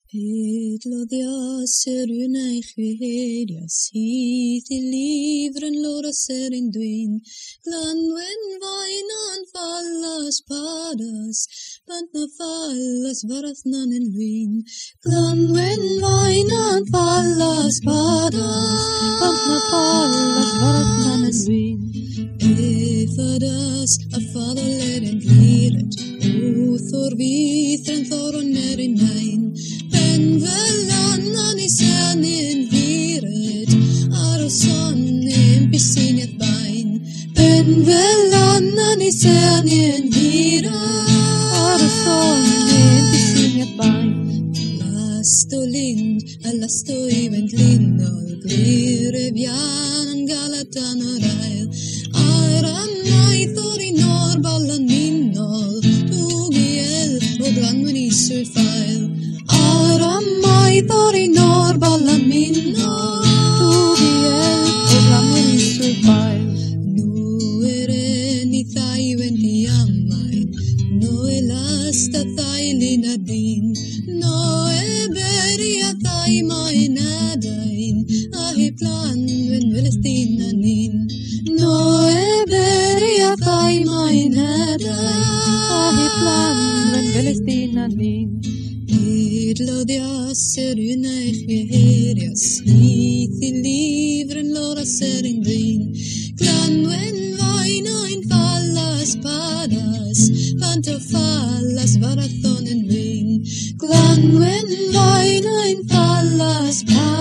Pedlodja ser unai chwerias hith I livren lora ser in duin. Glanwen vainan fallas padas, bant na fallas varath nan en luin. Glanwen vainan fallas padas, bant na fallas varath nan en luin. Efadas a falla leren gliret, Thor vithren thoron in mein. Ben velannan I senin viret, Arosonin pisinjet bain. Ben velannan I senin viret, Arosonin pisinjet bain. Lasto lind, alasto ivent linnol, Glire bjanan galatan och rail. Aran naithor I norballan minnol, Tugiel och granmen I surfail. Aramaitor I norballan minnol, Tugiel och granmen I surfail. Nu en I thaiven I ammain, No lasta thailina din, No beria thaimain adain, Ahi plan ven velestinanin. No beria thaimain adain, Ahi plan ven velestinanin. Edlodja ser unai chwerias hith I livren lora ser in duin. Glanwen vainain fallas padas, bant o fallas varathon en luin. Glanwen vainain fallas padas,